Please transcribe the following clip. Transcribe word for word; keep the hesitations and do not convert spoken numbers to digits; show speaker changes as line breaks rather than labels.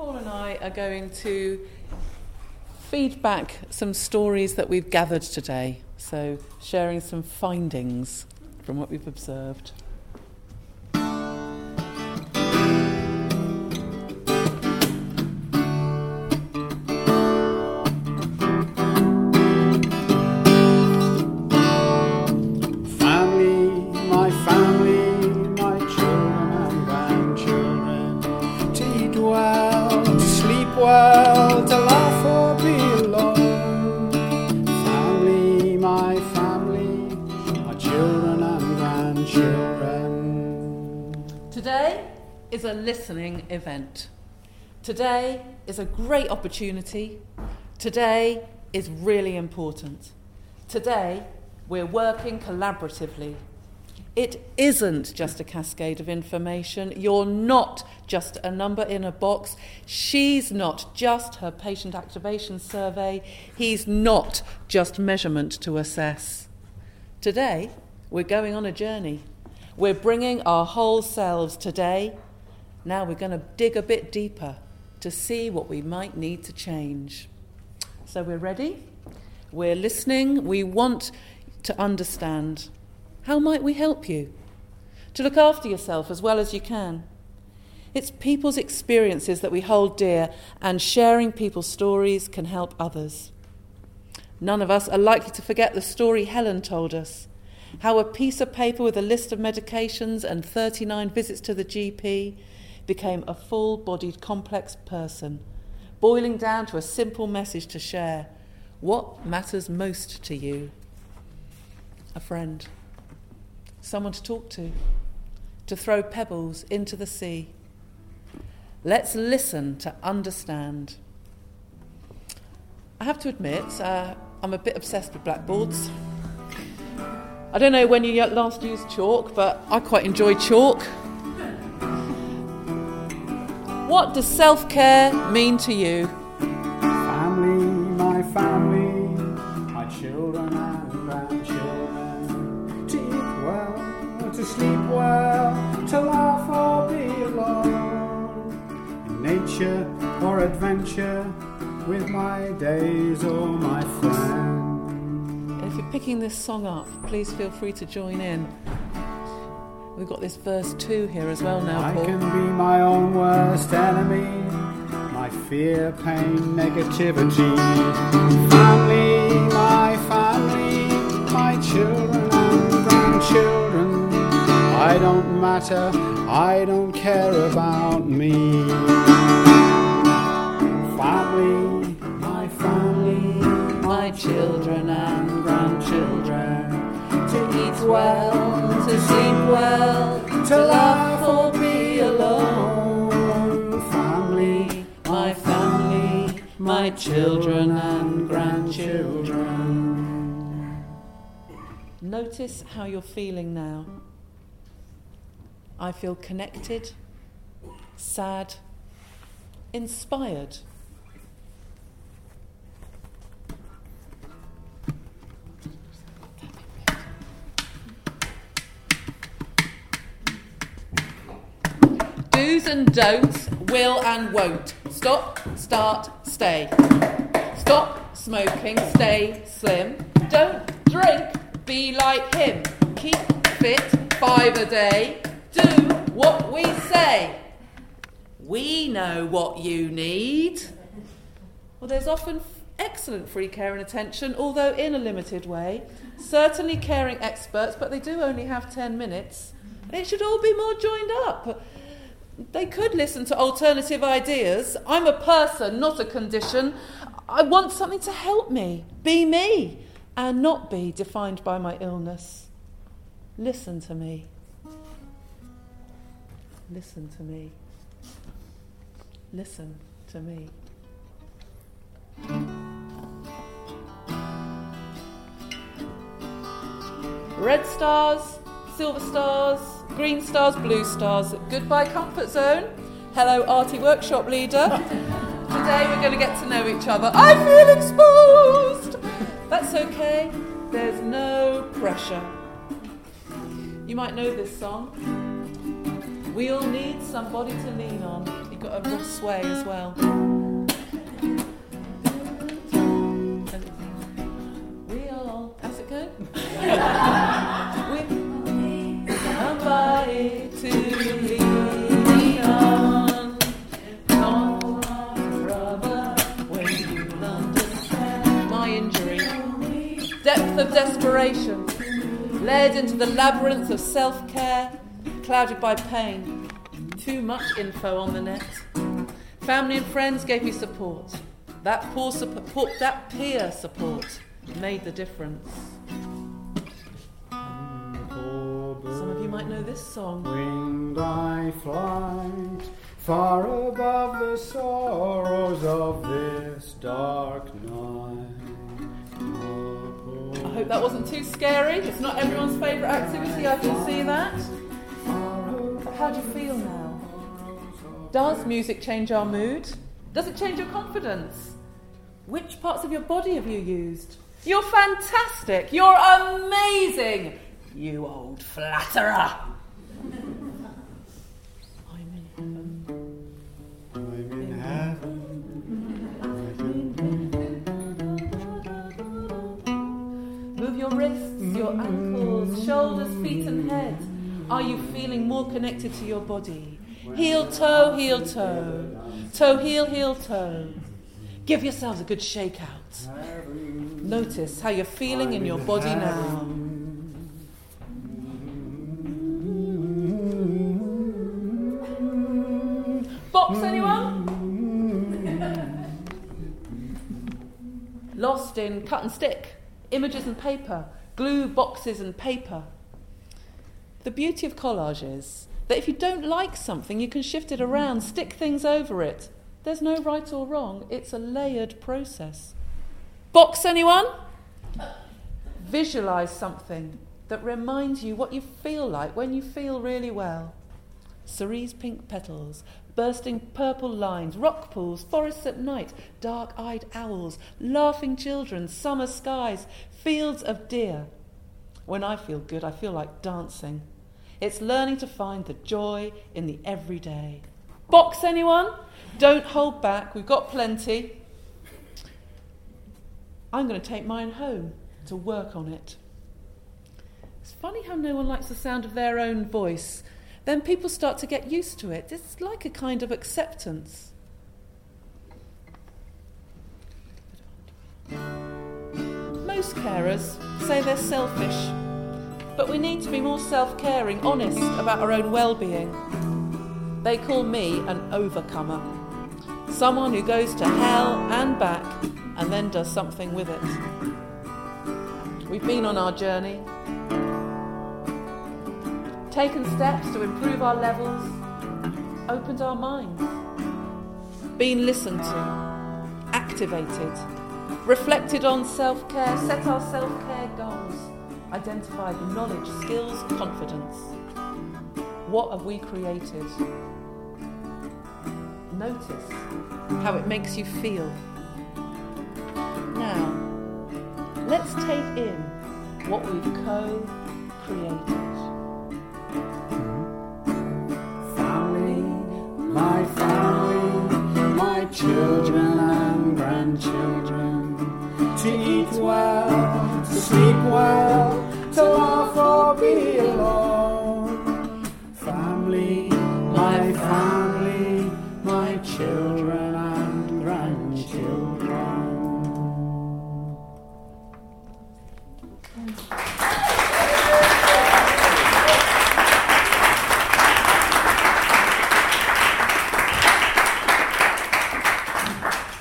Paul and I are going to feed back some stories that we've gathered today, so sharing some findings from what we've observed. Is a listening event. Today is a great opportunity. Today is really important. Today we're working collaboratively. It isn't just a cascade of information. You're not just a number in a box. She's not just her patient activation survey. He's not just measurement to assess. Today we're going on a journey. We're bringing our whole selves today. Now we're going to dig a bit deeper to see what we might need to change. So we're ready, we're listening, we want to understand. How might we help you? To look after yourself as well as you can. It's people's experiences that we hold dear, and sharing people's stories can help others. None of us are likely to forget the story Helen told us, how a piece of paper with a list of medications and thirty-nine visits to the G P became a full-bodied, complex person, boiling down to a simple message to share. What matters most to you? A friend, someone to talk to, to throw pebbles into the sea. Let's listen to understand. I have to admit, uh, I'm a bit obsessed with blackboards. I don't know when you last used chalk, but I quite enjoy chalk. What does self-care mean to you?
Family, my family, my children and grandchildren. To eat well, to sleep well, to laugh or be alone. In nature or adventure, with my days or my friends.
If you're picking this song up, please feel free to join in. We've got this verse two here as well now, Paul.
I can be my own worst enemy, my fear, pain, negativity. Family, my family, my children and grandchildren. I don't matter, I don't care about me. Family, my family, my children and grandchildren. To eat well, to sleep well, to laugh or be alone. Family, my family, my children and grandchildren.
Notice how you're feeling now. I feel connected, sad, inspired. Do's and don'ts, will and won't. Stop, start, stay. Stop smoking, stay slim. Don't drink, be like him. Keep fit, five a day. Do what we say. We know what you need. Well, there's often excellent free care and attention, although in a limited way. Certainly caring experts, but they do only have ten minutes. It should all be more joined up. They could listen to alternative ideas. I'm a person, not a condition. I want something to help me, be me, and not be defined by my illness. Listen to me. Listen to me. Listen to me. Red stars, silver stars, green stars, blue stars. Goodbye comfort zone. Hello arty workshop leader. Today we're going to get to know each other. I feel exposed. That's okay. There's no pressure. You might know this song. We all need somebody to lean on. got a real sway as well. We all, how's it go? We somebody to lean on, on, brother, when you understand my injury. Depth of desperation, led into the labyrinth of self-care, clouded by pain. Too much info on the net. Family and friends gave you support. That poor support, that peer support made the difference. Some of you might know this song.
Winged I flight far above the sorrows of this dark night.
I hope that wasn't too scary. It's not everyone's favourite activity, I can see that. How do you feel now? Does music change our mood? Does it change your confidence? Which parts of your body have you used? You're fantastic! You're amazing! You old flatterer! I'm in heaven.
I'm in heaven.
Move your wrists, your ankles, shoulders, feet and head. Are you feeling more connected to your body? Heel, toe, heel, toe. Toe, heel, heel, toe. Give yourselves a good shake out. Notice how you're feeling in your body now. Box, anyone? Lost in cut and stick, images and paper, glue, boxes and paper. The beauty of collage is that if you don't like something, you can shift it around, stick things over it. There's no right or wrong. It's a layered process. Box, anyone? Visualise something that reminds you what you feel like when you feel really well. Cerise pink petals, bursting purple lines, rock pools, forests at night, dark-eyed owls, laughing children, summer skies, fields of deer. When I feel good, I feel like dancing. It's learning to find the joy in the everyday. Box, anyone? Don't hold back. We've got plenty. I'm going to take mine home to work on it. It's funny how no one likes the sound of their own voice. Then people start to get used to it. It's like a kind of acceptance. Most carers say they're selfish. But we need to be more self-caring, honest about our own well-being. They call me an overcomer. Someone who goes to hell and back and then does something with it. We've been on our journey, taken steps to improve our levels, opened our minds, been listened to, activated, reflected on self-care, set our self-care goals, identified knowledge, skills, confidence. What have we created? Notice how it makes you feel. Now, let's take in what we've co-created.
Family, my family, my children and grandchildren, to eat well, to sleep well,